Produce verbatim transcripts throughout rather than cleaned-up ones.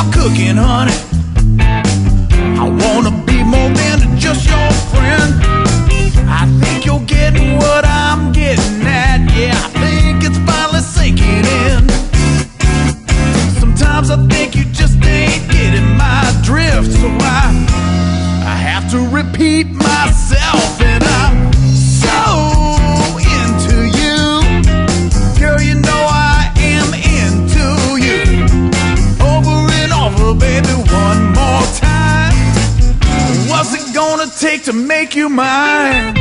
about cooking, honey. I wanna be more than just your friend. I think you're getting what I'm getting at. Yeah, I think it's finally sinking in. Sometimes I think you just ain't getting my drift, so I I have to repeat myself, and I'm so into you. Girl, you know I am into you. Over and over, baby, one more time. What's it gonna take to make you mine?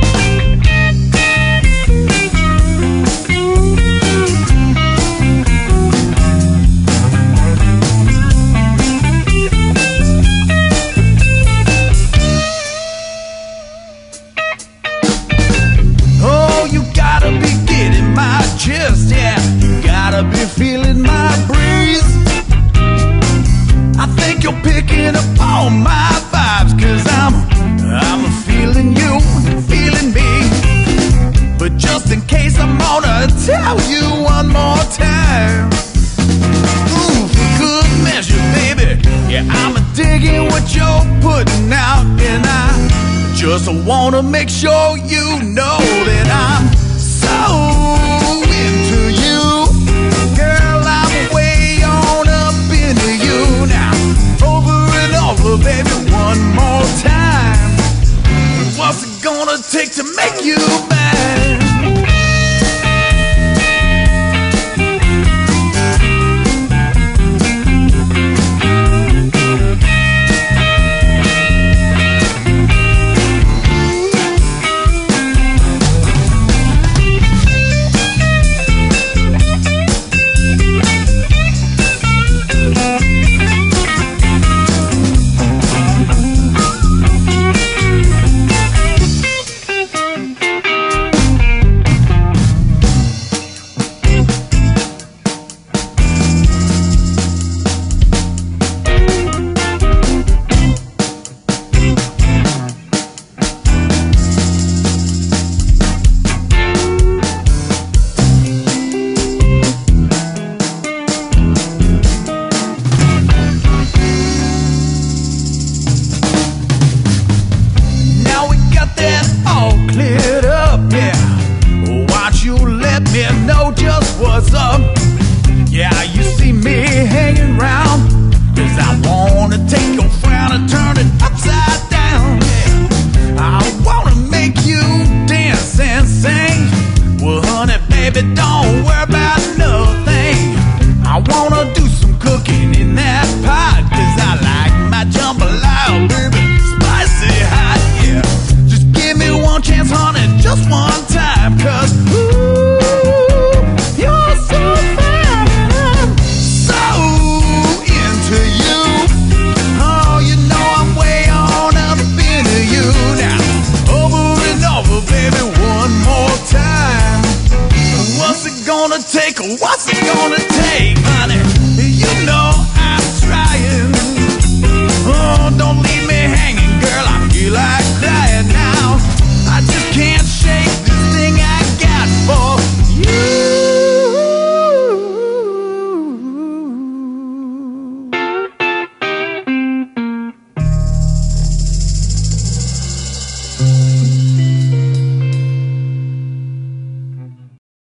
Just, yeah, you gotta be feeling my breeze. I think you're picking up all my vibes, cause I'm, I'm feeling you, feeling me. But just in case, I'm gonna tell you one more time. Ooh, for good measure, baby. Yeah, I'm digging what you're putting out, and I just wanna make sure you know that I'm so into you. Girl, I'm way on up into you now. Over and over, baby, one more time. What's it gonna take to make you mine? What's up? Yeah, you see me hanging round, cause I wanna take your frown and turn it upside down. Yeah, I wanna make you dance and sing. Well, honey, baby, don't worry about nothing. I wanna do some cooking in that pot, cause I like my jambalaya, baby, spicy hot. Yeah, just give me one chance, honey, just one time, cause ooh, take, what's it gonna